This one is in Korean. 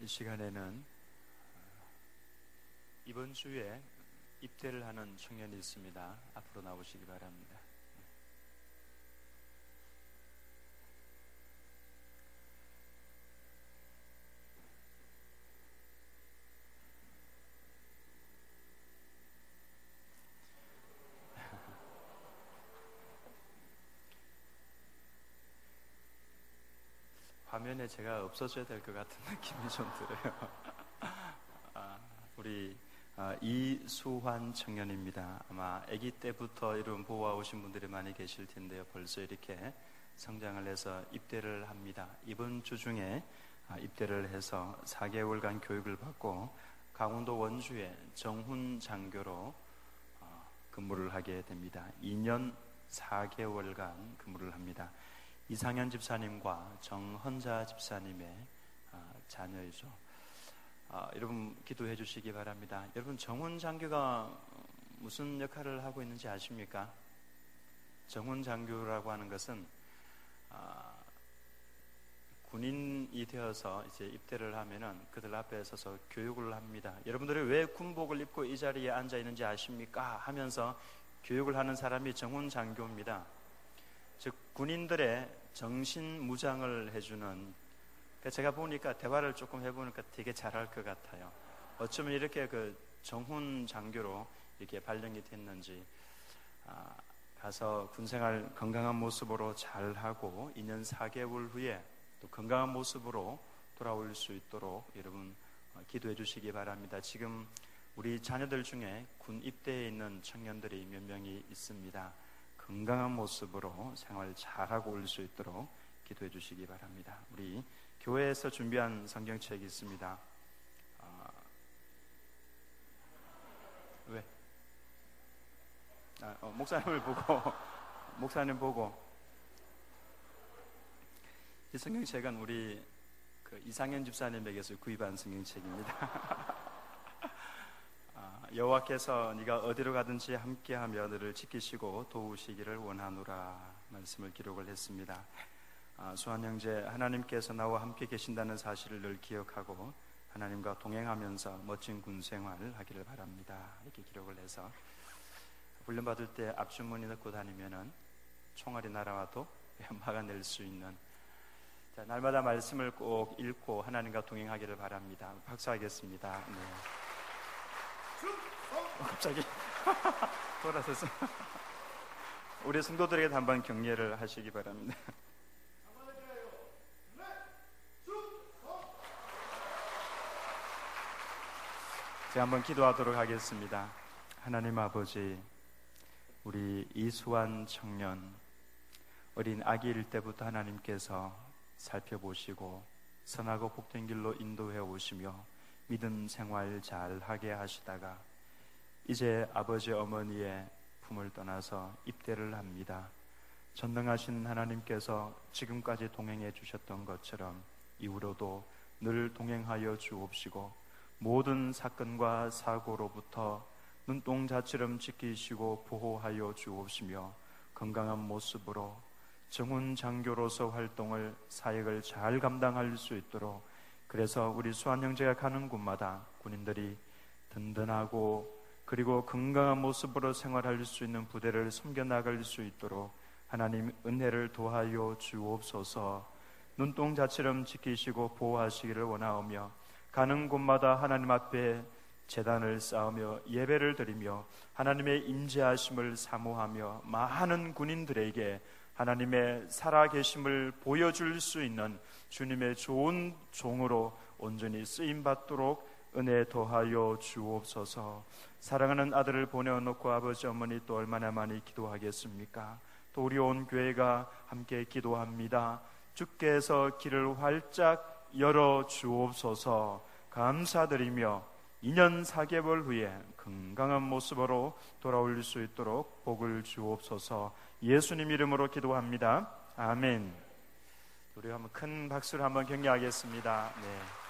이 시간에는 이번 주에 입대를 하는 청년이 있습니다. 앞으로 나오시기 바랍니다. 화면에 제가 없어져야 될 것 같은 느낌이 좀 들어요. 우리 이수환 청년입니다. 아마 아기 때부터 이런 보호하신 분들이 많이 계실 텐데요. 벌써 이렇게 성장을 해서 입대를 합니다. 이번 주 중에 입대를 해서 4개월간 교육을 받고 강원도 원주의 정훈 장교로 근무를 하게 됩니다. 2년 4개월간 근무를 합니다. 이상현 집사님과 정헌자 집사님의 자녀이죠. 여러분 기도해 주시기 바랍니다. 여러분 정훈 장교가 무슨 역할을 하고 있는지 아십니까? 정훈 장교라고 하는 것은 군인이 되어서 이제 입대를 하면은 그들 앞에 서서 교육을 합니다. 여러분들이 왜 군복을 입고 이 자리에 앉아 있는지 아십니까? 하면서 교육을 하는 사람이 정훈 장교입니다. 즉 군인들의 정신 무장을 해주는, 제가 보니까 대화를 조금 해보니까 되게 잘할 것 같아요. 어쩌면 이렇게 그 정훈 장교로 이렇게 발령이 됐는지 가서 군생활 건강한 모습으로 잘하고 2년 4개월 후에 또 건강한 모습으로 돌아올 수 있도록 여러분 기도해 주시기 바랍니다. 지금 우리 자녀들 중에 군 입대에 있는 청년들이 몇 명이 있습니다. 건강한 모습으로 생활 잘하고 올 수 있도록 기도해 주시기 바랍니다. 우리 교회에서 준비한 성경책이 있습니다. 왜? 목사님을 보고 목사님 보고 이 성경책은 우리 이상현 집사님에게서 구입한 성경책입니다. 여호와께서 네가 어디로 가든지 함께하며 너를 지키시고 도우시기를 원하노라 말씀을 기록을 했습니다. 수환 형제, 하나님께서 나와 함께 계신다는 사실을 늘 기억하고 하나님과 동행하면서 멋진 군생활을 하기를 바랍니다. 이렇게 기록을 해서 훈련받을 때 앞주머니 넣고 다니면은 총알이 날아와도 막아낼 수 있는, 날마다 말씀을 꼭 읽고 하나님과 동행하기를 바랍니다. 박수하겠습니다. 네. 갑자기 돌아서서 우리 성도들에게 한번 격려를 하시기 바랍니다. 제가 한번 기도하도록 하겠습니다. 하나님 아버지, 우리 이수환 청년 어린 아기일 때부터 하나님께서 살펴보시고 선하고 복된 길로 인도해 오시며 믿음 생활 잘 하게 하시다가 이제 아버지 어머니의 품을 떠나서 입대를 합니다. 전능하신 하나님께서 지금까지 동행해 주셨던 것처럼 이후로도 늘 동행하여 주옵시고 모든 사건과 사고로부터 눈동자처럼 지키시고 보호하여 주옵시며 건강한 모습으로 정훈 장교로서 활동을 사역을 잘 감당할 수 있도록, 그래서 우리 수환 형제가 가는 곳마다 군인들이 든든하고 그리고 건강한 모습으로 생활할 수 있는 부대를 섬겨나갈 수 있도록 하나님 은혜를 도하여 주옵소서. 눈동자처럼 지키시고 보호하시기를 원하오며 가는 곳마다 하나님 앞에 제단을 쌓으며 예배를 드리며 하나님의 임재하심을 사모하며 많은 군인들에게 하나님의 살아계심을 보여줄 수 있는 주님의 좋은 종으로 온전히 쓰임받도록 은혜 더하여 주옵소서. 사랑하는 아들을 보내어놓고 아버지 어머니 또 얼마나 많이 기도하겠습니까? 또 우리 온 교회가 함께 기도합니다. 주께서 길을 활짝 열어 주옵소서. 감사드리며 2년 4개월 후에 건강한 모습으로 돌아올 수 있도록 복을 주옵소서. 예수님 이름으로 기도합니다. 아멘. 우리 한번 큰 박수를 한번 격려하겠습니다. 네.